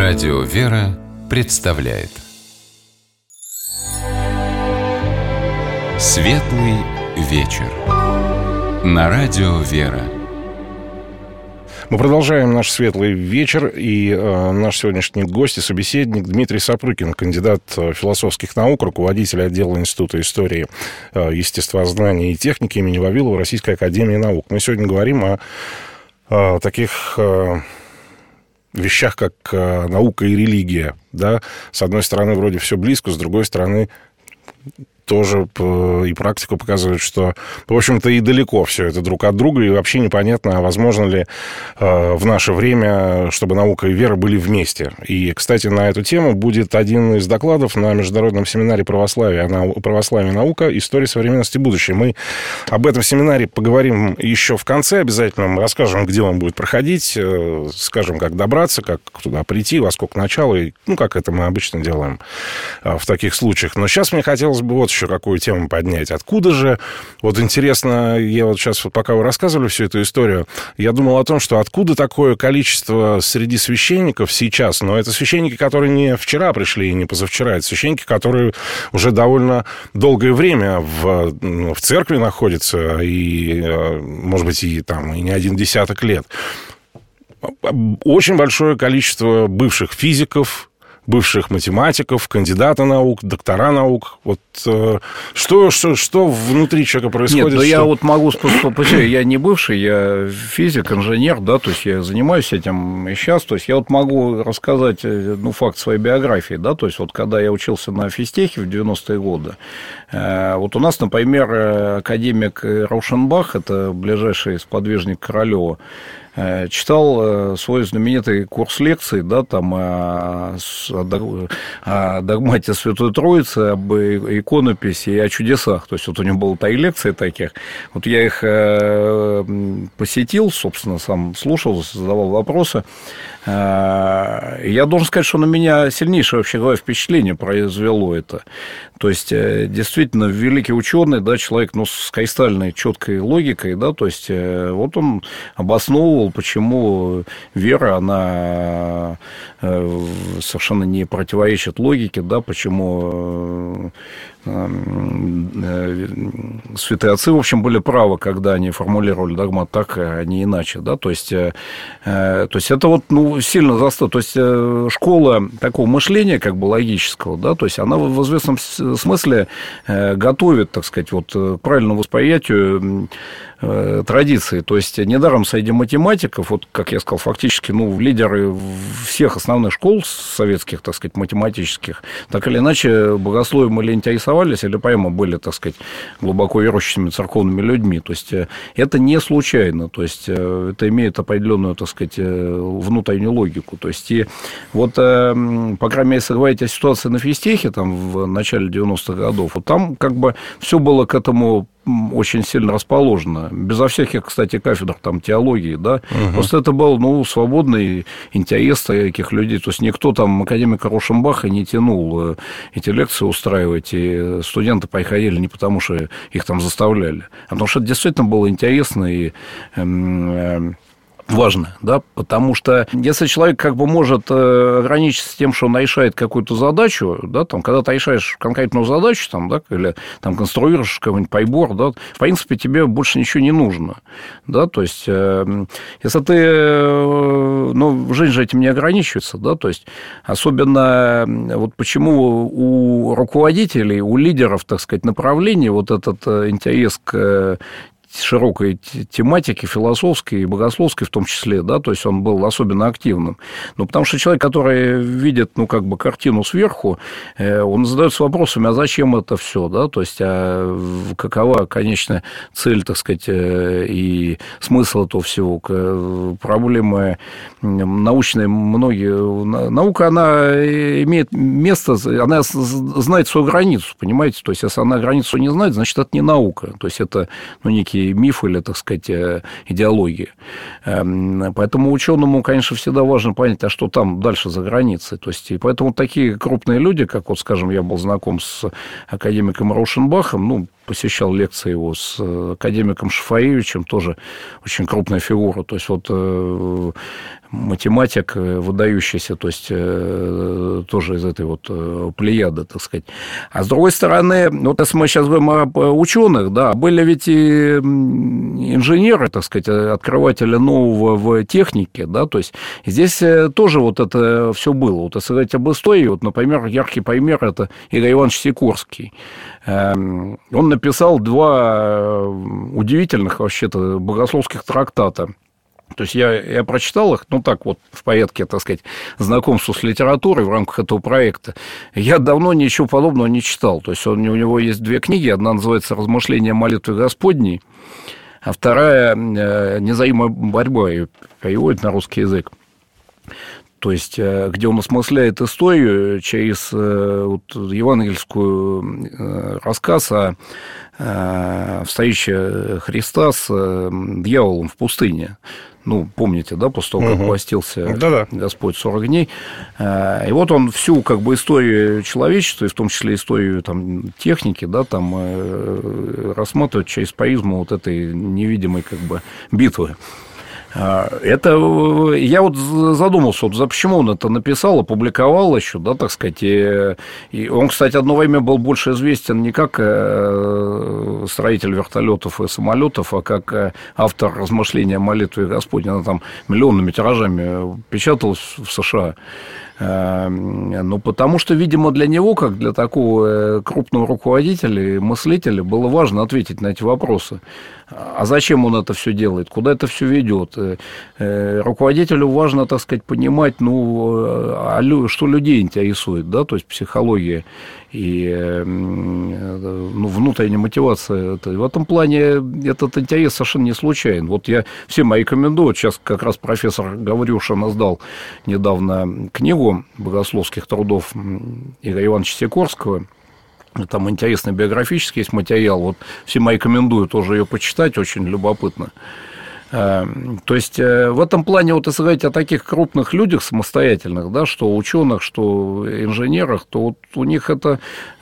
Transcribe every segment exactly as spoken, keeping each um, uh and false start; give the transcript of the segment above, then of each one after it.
Радио «Вера» представляет Светлый вечер на Радио «Вера». Мы продолжаем наш светлый вечер, и э, наш сегодняшний гость и собеседник Дмитрий Сапрыкин, кандидат философских наук, руководитель отдела Института истории, э, естествознания и техники имени Вавилова Российской академии наук. Мы сегодня говорим о, о таких э, вещах, как э, наука и религия. Да? С одной стороны, вроде все близко, с другой стороны, тоже и практика показывает, что, в общем-то, и далеко все это друг от друга, и вообще непонятно, возможно ли э, в наше время, чтобы наука и вера были вместе. И, кстати, на эту тему будет один из докладов на международном семинаре православия, православие и наука, история современности и будущее. Мы об этом семинаре поговорим еще в конце обязательно, мы расскажем, где он будет проходить, э, скажем, как добраться, как туда прийти, во сколько начала, и, ну, как это мы обычно делаем э, в таких случаях. Но сейчас мне хотелось бы вот еще какую тему поднять. Откуда же, вот интересно, я вот сейчас, вот пока вы рассказывали всю эту историю, я думал о том, что откуда такое количество среди священников сейчас, но это священники, которые не вчера пришли и не позавчера, это священники, которые уже довольно долгое время в, в церкви находятся, и, может быть, и там и не один десяток лет. Очень большое количество бывших физиков, бывших математиков, кандидата наук, доктора наук. Вот э, что, что, что внутри человека происходит? Нет, да что... я вот могу сказать, я не бывший, я физик, инженер, да, то есть я занимаюсь этим и сейчас, то есть я вот могу рассказать, ну, факт своей биографии, да, то есть вот когда я учился на физтехе в девяностые годы, э, вот у нас, например, академик Раушенбах, это ближайший сподвижник Королёва, читал свой знаменитый курс лекций, да, там о, о догмате Святой Троицы, об иконописи и о чудесах. То есть вот у него было три лекции таких. Вот я их посетил, собственно, сам слушал, задавал вопросы. Я должен сказать, что на меня сильнейшее, вообще говоря, впечатление произвело это. То есть, действительно, великий ученый, да, человек, ну, с кристальной четкой логикой, да, то есть, вот он обосновывал, почему вера, она совершенно не противоречит логике, да, почему святые отцы, в общем, были правы, когда они формулировали догмат так, а не иначе, да, то есть, то есть это вот, ну, сильно застало, то есть школа такого мышления, как бы логического, да, то есть она в известном смысле готовит, так сказать, вот к правильному восприятию традиции. То есть недаром среди математиков, вот, как я сказал, фактически, ну, лидеры всех основных школ советских, так сказать, математических, так или иначе богословием или интересовались, или прямо были, так сказать, глубоко верующими церковными людьми. То есть это не случайно, то есть это имеет определенную, так сказать, внутреннюю логику. То есть и вот, по крайней мере, если говорить о ситуации на физтехе там в начале девяностых годов, вот там как бы все было к этому очень сильно расположено, безо всяких, кстати, кафедр там теологии, да, угу. Просто это был, ну, свободный интерес таких людей, то есть никто там академика Раушенбаха не тянул эти лекции устраивать, и студенты приходили не потому, что их там заставляли, а потому что это действительно было интересно и важно, да, потому что если человек как бы может ограничиться тем, что он решает какую-то задачу, да, там, когда ты решаешь конкретную задачу, там, да, или там конструируешь какой-нибудь прибор, да, в принципе, тебе больше ничего не нужно, да, то есть, если ты, ну, жизнь же этим не ограничивается, да, то есть, особенно, вот почему у руководителей, у лидеров, так сказать, направлений вот этот интерес к широкой тематики, философской и богословской в том числе, да, то есть он был особенно активным. Ну, потому что человек, который видит, ну, как бы картину сверху, он задается вопросами, а зачем это все, да, то есть, а какова конечная цель, так сказать, и смысл этого всего, проблемы научные многие, наука, она имеет место, она знает свою границу, понимаете, то есть, если она границу не знает, значит, это не наука, то есть, это, ну, некий миф или, так сказать, идеология. Поэтому ученому, конечно, всегда важно понять, а что там дальше за границей. То есть, и поэтому такие крупные люди, как, вот, скажем, я был знаком с академиком Раушенбахом, ну, посещал лекции его с академиком Шафаевичем, тоже очень крупная фигура. То есть, вот математик выдающийся, то есть тоже из этой вот плеяды, так сказать. А с другой стороны, вот если мы сейчас говорим об ученых, да, были ведь и инженеры, так сказать, открыватели нового в технике, да, то есть здесь тоже вот это все было. Вот если говорить об истории, вот, например, яркий пример – это Игорь Иванович Сикорский. Он написал два удивительных вообще-то богословских трактата. То есть я, я прочитал их, ну так вот, в порядке, так сказать, знакомства с литературой в рамках этого проекта. Я давно ничего подобного не читал. То есть он, у него есть две книги. Одна называется «Размышления о молитве Господней», а вторая «Незаимая борьба», ее переводит на русский язык. То есть, где он осмысляет историю через вот, евангельскую рассказ о встрече Христа с дьяволом в пустыне. Ну, помните, да, после того, как угу. постился Да-да. Господь сорок дней. И вот он всю как бы историю человечества, и в том числе историю там, техники, да, там, рассматривает через призму вот этой невидимой как бы битвы. Это я вот задумался, вот за почему он это написал, опубликовал еще, да, так сказать. И, и он, кстати, одно время был больше известен не как строитель вертолетов и самолетов, а как автор размышления о молитве Господней. Она там миллионными тиражами печаталась в США. Ну, потому что, видимо, для него, как для такого крупного руководителя и мыслителя, было важно ответить на эти вопросы. А зачем он это все делает? Куда это все ведет? Руководителю важно, так сказать, понимать, ну, что людей интересует, да, то есть психология и ну, внутренняя мотивация. В этом плане этот интерес совершенно не случайен. Вот я всем рекомендую, сейчас как раз профессор Гаврюшин издал недавно книгу богословских трудов Игоря Ивановича Сикорского. Там интересный биографический есть материал. Вот всем рекомендую тоже ее почитать, очень любопытно. То есть в этом плане, вот если говорить о таких крупных людях самостоятельных, да, что ученых, что инженерах, то вот у них это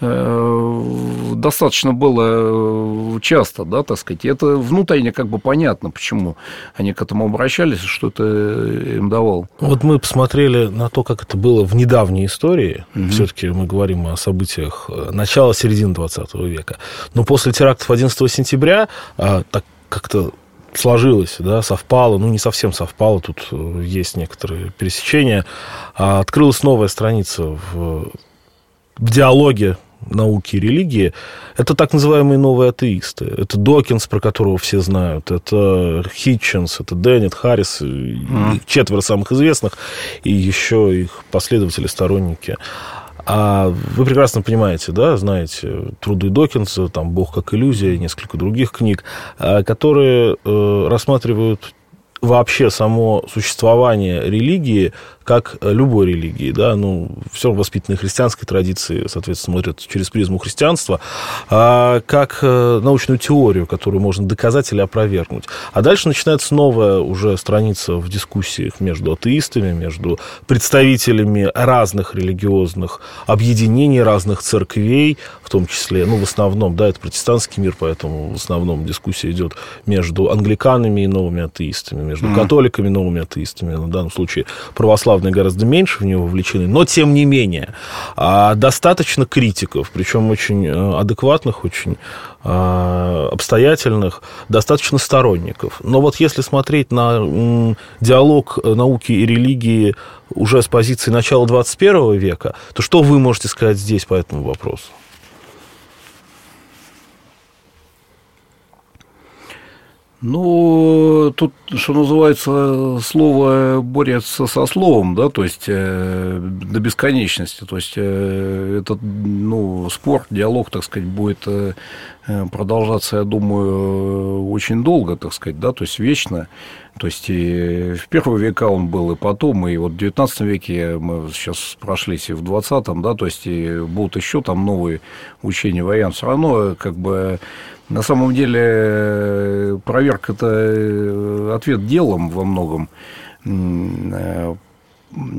достаточно было часто, да, так сказать. И это внутренне как бы понятно, почему они к этому обращались, что это им давало. Вот мы посмотрели на то, как это было в недавней истории. Mm-hmm. Все-таки мы говорим о событиях начала-середины двадцатого века. Но после терактов одиннадцатого сентября так как-то сложилось, да, совпало, ну, не совсем совпало, тут есть некоторые пересечения. Открылась новая страница в, в диалоге науки и религии. Это так называемые новые атеисты. Это Докинс, про которого все знают, это Хитчинс, это Деннет, Харрис, mm. четверо самых известных, и еще их последователи, сторонники. А вы прекрасно понимаете, да, знаете труды Докинса, там «Бог как иллюзия», несколько других книг, которые рассматривают вообще само существование религии как любой религии, да, ну, все воспитанные христианской традиции, соответственно, смотрят через призму христианства, а как научную теорию, которую можно доказать или опровергнуть. А дальше начинается новая уже страница в дискуссиях между атеистами, между представителями разных религиозных объединений, разных церквей, в том числе, ну, в основном, да, это протестантский мир, поэтому в основном дискуссия идет между англиканами и новыми атеистами, между mm-hmm. католиками и новыми атеистами, в данном случае православные гораздо меньше в него вовлечены, но тем не менее достаточно критиков, причем очень адекватных, очень обстоятельных, достаточно сторонников. Но вот если смотреть на диалог науки и религии уже с позиции начала двадцать первого века, то что вы можете сказать здесь по этому вопросу? Ну, тут, что называется, слово борется со словом, да, то есть э, до бесконечности. То есть э, этот, ну, спор, диалог, так сказать, будет э, продолжаться, я думаю, очень долго, так сказать, да, то есть вечно. То есть и в первые века он был, и потом, и вот в девятнадцатом веке мы сейчас прошлись, и в двадцатом, да, то есть и будут еще там новые учения, варианты. Все равно, как бы, на самом деле, проверка – это ответ делом во многом.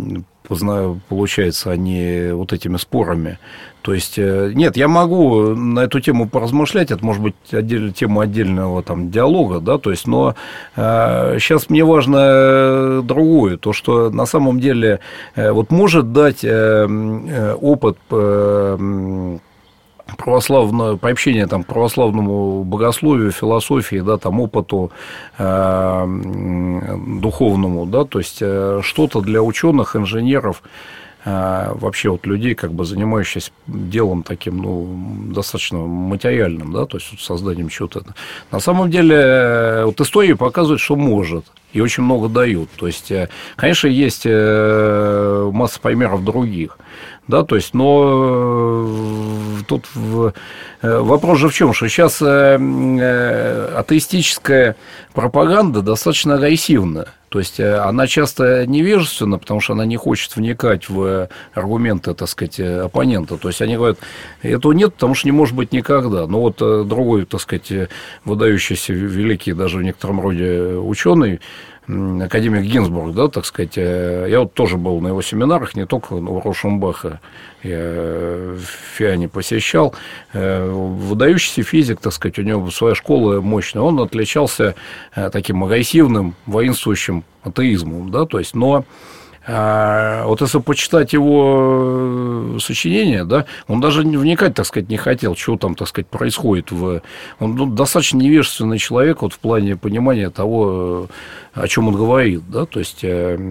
получается, а не вот этими спорами. То есть, нет, я могу на эту тему поразмышлять, это может быть отдель, тема отдельного там, диалога, да, то есть, но э, сейчас мне важно другое, то, что на самом деле э, вот может дать э, опыт э, православное приобщение там, к православному богословию, философии, да, там, опыту э, духовному, да, то есть э, что-то для ученых, инженеров, э, вообще вот людей, как бы занимающихся делом таким, ну, достаточно материальным, да, то есть вот созданием чего-то. На самом деле вот история показывает, что может. И очень много дают. То есть, конечно, есть масса примеров других. Да, то есть, но тут вопрос же в чем, что сейчас атеистическая пропаганда достаточно агрессивна. То есть, она часто невежественна, потому что она не хочет вникать в аргументы, так сказать, оппонента. То есть, они говорят, этого нет, потому что не может быть никогда. Но вот другой, так сказать, выдающийся, великий даже в некотором роде ученый, академик Гинзбург, да, так сказать, я вот тоже был на его семинарах, не только у Рушенбаха, я в Фиане посещал, выдающийся физик, так сказать, у него своя школа мощная, он отличался таким агрессивным, воинствующим атеизмом, да, то есть, но А вот если почитать его сочинения, да, он даже вникать, так сказать, не хотел, что там, так сказать, происходит. В... Он ну, достаточно невежественный человек вот, в плане понимания того, о чем он говорит, да, то есть...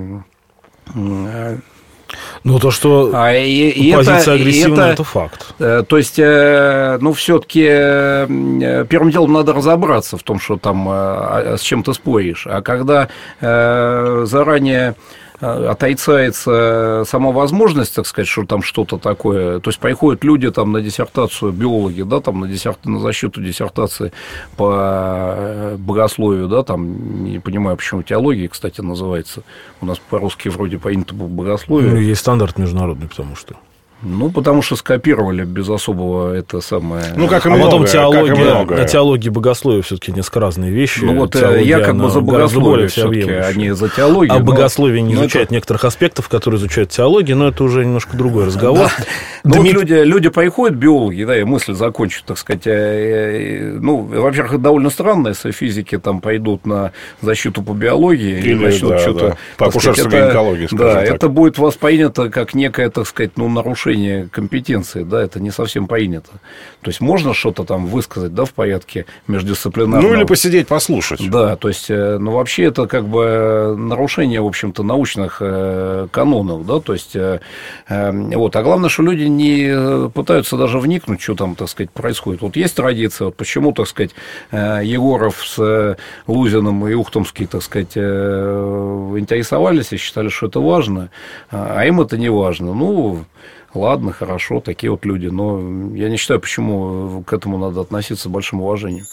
Ну, то, что а, и, и позиция это, агрессивная, это, это факт. То есть, ну, все-таки первым делом надо разобраться в том, что там с чем ты споришь. А когда заранее отрицается сама возможность, так сказать, что там что-то такое. То есть приходят люди там на диссертацию, биологи, да, там на, диссерт... на защиту диссертации по богословию, да, там, не понимаю, почему теология, кстати, называется. У нас по-русски вроде принято богословие. Ну, есть стандарт международный, потому что... Ну, потому что скопировали без особого это самое... Ну, как и а многое, потом теология, как и многое. теология и богословие все-таки несколько разные вещи. Ну, вот теология, я как бы за богословие все-таки, а не за теологию. А но... богословие не но изучает это... некоторых аспектов, которые изучают теологию, но это уже немножко другой разговор. Да. Ну, вот люди, люди приходят, биологи, да, и мысль закончу, так сказать. Ну, во-первых, это довольно странно, если физики там пойдут на защиту по биологии или начнут да, что-то... Да. По акушерству гинекологии, скажем Да, так. это будет воспринято как некое, так сказать, ну, нарушение компетенции. Да, это не совсем принято. То есть можно что-то там высказать, да, в порядке междисциплинарного. Ну, или посидеть, послушать. Да, то есть, ну, вообще это как бы нарушение, в общем-то, научных канонов, да, то есть, вот, а главное, что люди не пытаются даже вникнуть, что там, так сказать, происходит. Вот есть традиция, вот почему, так сказать, Егоров с Лузиным и Ухтомский, так сказать, интересовались и считали, что это важно, а им это не важно. Ну, ладно, хорошо, такие вот люди, но я не считаю, почему к этому надо относиться с большим уважением.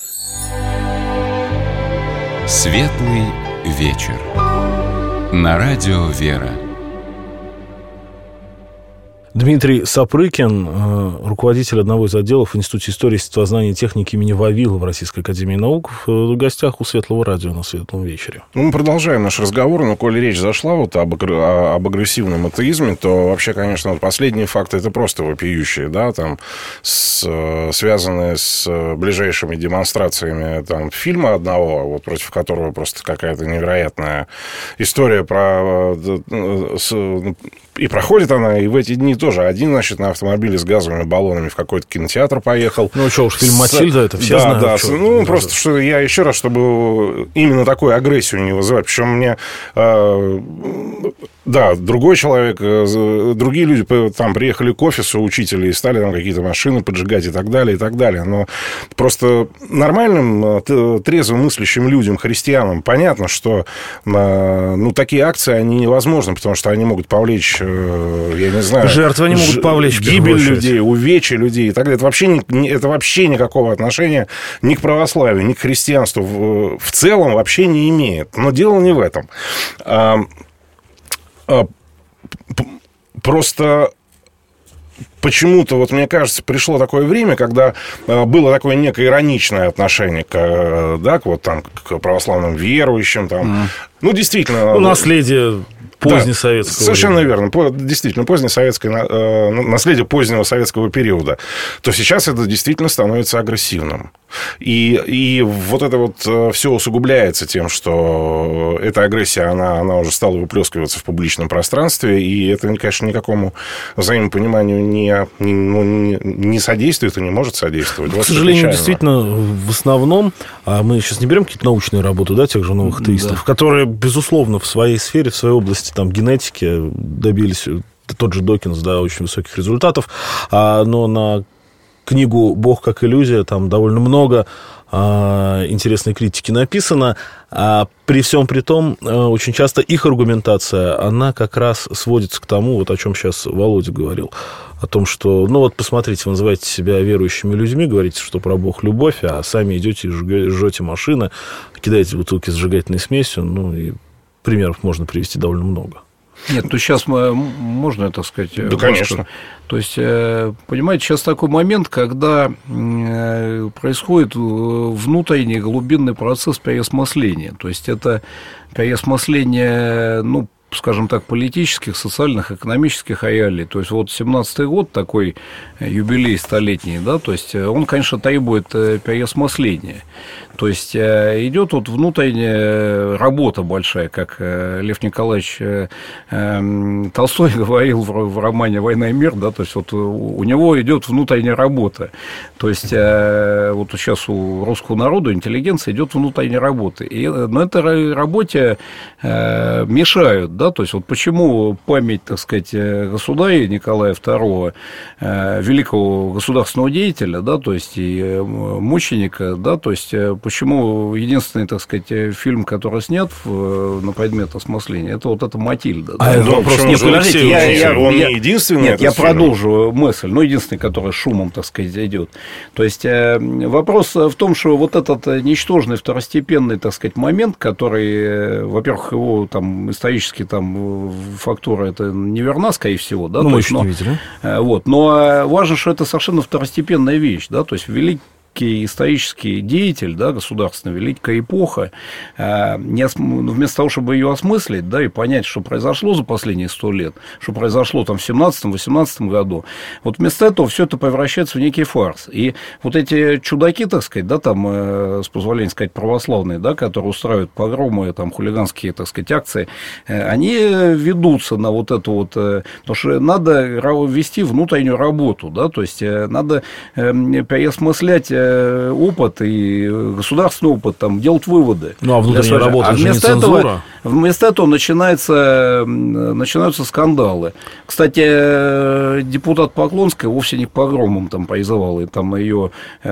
Светлый вечер. На радио «Вера». Дмитрий Сапрыкин, руководитель одного из отделов в Институте истории, естествознания и техники имени Вавилова Российской академии наук, в гостях у Светлого радио на Светлом вечере. Ну, мы продолжаем наш разговор, но коли речь зашла вот об, об агрессивном атеизме, то вообще, конечно, вот последние факты это просто вопиющие, да, там, с, связанные с ближайшими демонстрациями там, фильма одного, вот, против которого просто какая-то невероятная история про... С, и проходит она, и в эти дни тоже. Один, значит, на автомобиле с газовыми баллонами в какой-то кинотеатр поехал. Ну, что уж, фильм с... «Матильда», это все да, знают. Да, что ну, просто, что я еще раз, чтобы именно такую агрессию не вызывать. Причем мне... Э, да, другой человек, э, другие люди там приехали к офису учителей и стали там какие-то машины поджигать и так далее, и так далее. Но просто нормальным, трезвым мыслящим людям, христианам, понятно, что э, ну, такие акции, они невозможны, потому что они могут повлечь... я не знаю... Жертвы они могут повлечь. Гибель людей, увечья людей и так далее. Это вообще, не, это вообще никакого отношения ни к православию, ни к христианству в, в целом вообще не имеет. Но дело не в этом. А, а, просто... Почему-то, вот мне кажется, пришло такое время, когда было такое некое ироничное отношение к, да, к, вот, там, к православным верующим. Там. Mm. Ну, действительно... Ну, наследие позднесоветского. Да, совершенно верно. Действительно, позднее советское, наследие позднего советского периода. То сейчас это действительно становится агрессивным. И, и вот это вот все усугубляется тем, что эта агрессия, она, она уже стала выплескиваться в публичном пространстве, и это, конечно, никакому взаимопониманию не, ну, не, не содействует и не может содействовать. К вот сожалению, действительно, в основном, а мы сейчас не берем какие-то научные работы, да, тех же новых теистов, да, которые, безусловно, в своей сфере, в своей области там, генетики добились, тот же Докинс, да, очень высоких результатов, а, но на книгу «Бог как иллюзия» там довольно много а, интересной критики написано, а при всем при том, а, очень часто их аргументация, она как раз сводится к тому, вот о чем сейчас Володя говорил, о том, что, ну вот посмотрите, вы называете себя верующими людьми, говорите, что про Бог любовь, а сами идете и жжете машины, кидаете бутылки с сжигательной смесью, ну и примеров можно привести довольно много. Нет, ну сейчас мы, можно, так сказать... Да, конечно. То есть, понимаете, сейчас такой момент, когда происходит внутренний глубинный процесс переосмысления. То есть, это переосмысление, ну, скажем так, политических, социальных, экономических реалий. То есть, вот семнадцатый год, такой юбилей столетний, да, то есть, он, конечно, требует переосмысления. То есть, идет вот внутренняя работа большая, как Лев Николаевич Толстой говорил в романе «Война и мир», да, то есть, вот у него идет внутренняя работа. То есть, вот сейчас у русского народа, интеллигенции идет внутренняя работа. И на этой работе мешают, да, то есть, вот почему память, так сказать, государя Николая второго, великого государственного деятеля, да, то есть, и мученика, да, то есть, почему единственный, так сказать, фильм, который снят в, на предмет осмысления, это вот эта «Матильда». А, да? Ну, вопрос, нет, подождите, я, я, он я, не единственный. Нет, я фильм. продолжу мысль, но единственный, который шумом, так сказать, идет. То есть, вопрос в том, что вот этот ничтожный второстепенный, так сказать, момент, который, во-первых, его там исторически там фактура это неверна, скорее всего, да, ну, мы есть, еще но, не видели. Вот, но важно, что это совершенно второстепенная вещь, да, то есть великий исторический деятель, да, государственная великая эпоха, не ос... вместо того, чтобы ее осмыслить, да, и понять, что произошло за последние сто лет, что произошло там в семнадцатом-восемнадцатом году, вот вместо этого все это превращается в некий фарс. И вот эти чудаки, так сказать, да, там, с позволения сказать, православные, да, которые устраивают погромы, там, хулиганские, так сказать, акции, они ведутся на вот это вот, потому что надо вести внутреннюю работу, да, то есть надо переосмыслять опыт и государственный опыт, там, делать выводы. Ну, а внутренняя работа, а же вместо не цензура. Этого, вместо этого начинается, начинаются скандалы. Кстати, депутат Поклонская вовсе не к погромам там призывал, и там ее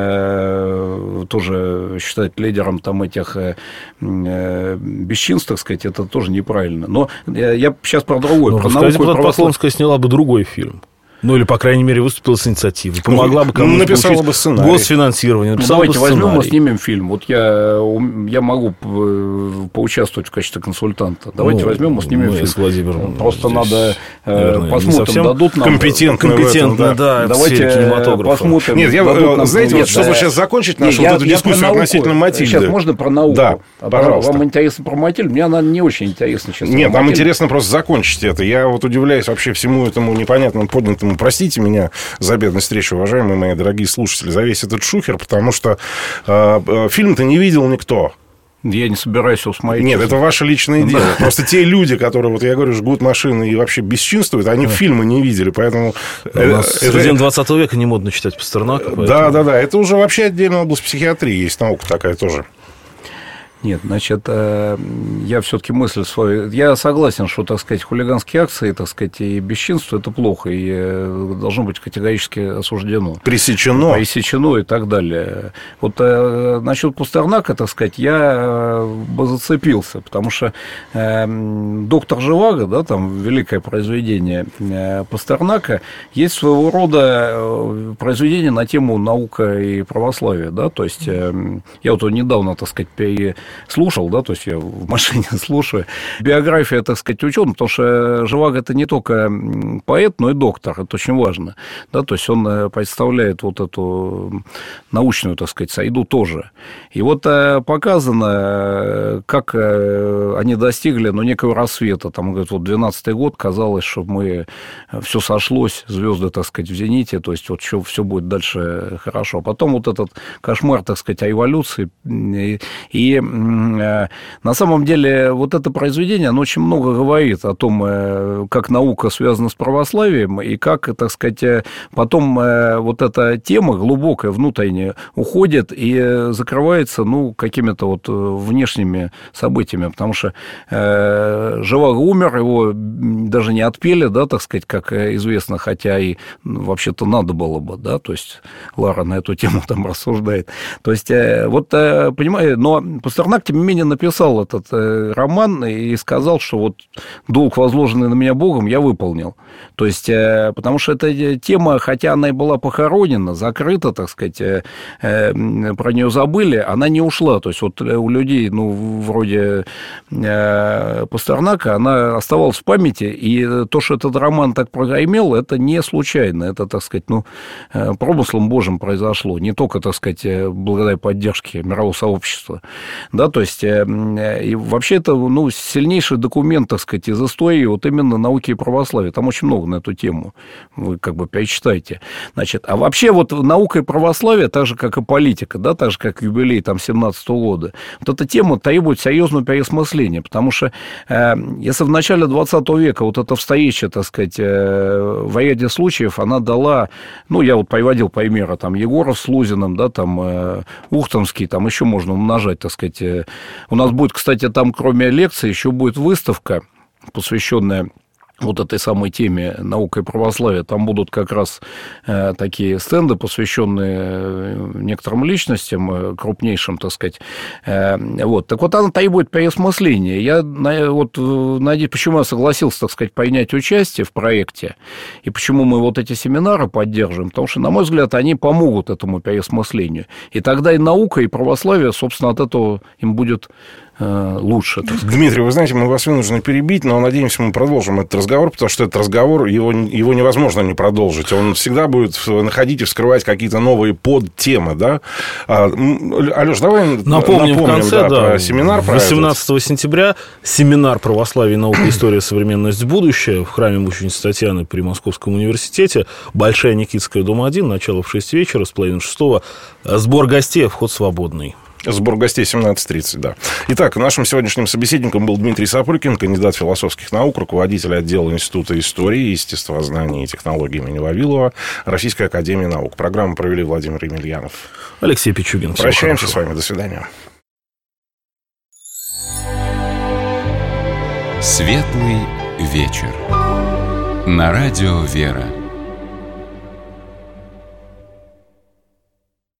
э, тоже считать лидером там этих э, бесчинств, так сказать, это тоже неправильно. Но я, я сейчас про другое, ну, про науку. Депутат Поклонская сняла бы другой фильм. Ну, или, по крайней мере, выступила с инициативой. Помогла бы кому-то написала бы сценарий. Госфинансирование. Ну, давайте возьмем, мы снимем фильм. Вот я, я могу поучаствовать в качестве консультанта. Давайте ну, возьмем, мы снимем мы фильм. С Владимиром Просто надо, наверное, посмотрим, дадут нам... Компетентно, компетентно, этом, да. да, давайте посмотрим. Нет, я, нам... знаете, Нет, вот, чтобы да. сейчас закончить нашу Нет, вот эту я, дискуссию я относительно Матильды. Сейчас можно про науку? Да, пожалуйста. Вам интересно про Матильду? Мне она не очень интересна, честно. Нет, нам интересно просто закончить это. Я вот удивляюсь вообще всему этому непонятному поднятому. Простите меня за бедность речи, уважаемые мои дорогие слушатели, за весь этот шухер, потому что э, э, фильм-то не видел никто. Я не собираюсь его смотреть. Нет, это ваше личное дело. Просто те люди, которые, вот я говорю, жгут машины и вообще бесчинствуют, они фильмы не видели, поэтому... У нас студент двадцатого века не модно читать Пастернака. Да, да, да. Это уже вообще отдельная область психиатрии, есть наука такая тоже. Нет, значит, я все-таки мысль свою... Я согласен, что, так сказать, хулиганские акции, так сказать, и бесчинство – это плохо, и должно быть категорически осуждено. Пресечено. Пресечено и так далее. Вот насчет Пастернака, так сказать, я бы зацепился, потому что «Доктор Живаго», да, там великое произведение Пастернака, есть своего рода произведение на тему наука и православие, да, то есть я вот недавно, так сказать, пере слушал, да, то есть я в машине слушаю. Биография, так сказать, ученого, потому что Живаго – это не только поэт, но и доктор, это очень важно, да, то есть он представляет вот эту научную, так сказать, среду тоже. И вот показано, как они достигли, ну, некого рассвета, там, говорят, вот двенадцатый год, казалось, что мы, все сошлось, звезды, так сказать, в зените, то есть вот все, все будет дальше хорошо. Потом вот этот кошмар, так сказать, о эволюции. И, и на самом деле вот это произведение, оно очень много говорит о том, как наука связана с православием, и как, так сказать, потом вот эта тема глубокая, внутренняя, уходит и закрывается, ну, какими-то вот внешними событиями, потому что Живаго умер, его даже не отпели, да, так сказать, как известно, хотя и вообще-то надо было бы, да, то есть Лара на эту тему там рассуждает. То есть, вот, понимаете, но Пастернак, тем не менее, написал этот роман и сказал, что вот долг, возложенный на меня Богом, я выполнил. То есть, потому что эта тема, хотя она и была похоронена, закрыта, так сказать, про нее забыли, она не ушла. То есть, вот у людей, ну, вроде Пастернака, она оставалась в памяти, и то, что этот роман так прогремел, это не случайно, это, так сказать, ну, промыслом Божьим произошло, не только, так сказать, благодаря поддержке мирового сообщества, да, то есть, и вообще это, ну, сильнейший документ, так сказать, из истории вот именно науки и православия, там очень много на эту тему, вы как бы перечитайте, значит, а вообще вот наука и православие, так же, как и политика, да, так же, как юбилей там семнадцатого года, вот эта тема требует серьезного переосмысления, потому что если в начале двадцатого века вот эта встреча, так сказать, в ряде случаев, она дала, ну, я вот приводил примеры, там, Егоров с Лузиным, да, там, Ухтомский, там еще можно умножать, так сказать. У нас будет, кстати, там, кроме лекций, еще будет выставка, посвященная вот этой самой теме наука и православие, там будут как раз э, такие стенды, посвященные некоторым личностям, э, крупнейшим, так сказать. Э, вот. Так вот, она требует переосмысления. Я вот, надеюсь, почему я согласился, так сказать, принять участие в проекте, и почему мы вот эти семинары поддерживаем, потому что, на мой взгляд, они помогут этому переосмыслению. И тогда и наука, и православие, собственно, от этого им будет лучше. Дмитрий, вы знаете, мы вас вынуждены перебить, но, надеемся, мы продолжим этот разговор, потому что этот разговор, его, его невозможно не продолжить. Он всегда будет находить и вскрывать какие-то новые подтемы, да? Алёш, давай напомним, напомним в конце, да, да, про семинар. восемнадцатого сентября семинар «Православие, наука, история, современность, будущее» в храме мученицы Татьяны при Московском университете. Большая Никитская, дом один, начало в шесть вечера, с половины шестого. Сбор гостей, вход свободный. Сбор гостей семнадцать тридцать, да. Итак, нашим сегодняшним собеседником был Дмитрий Сапрыкин, кандидат философских наук, руководитель отдела Института истории, естествознания и технологий имени Вавилова Российской академии наук. Программу провели Владимир Емельянов. Алексей Пичугин. Прощаемся с вами. До свидания. Светлый вечер. На радио «Вера».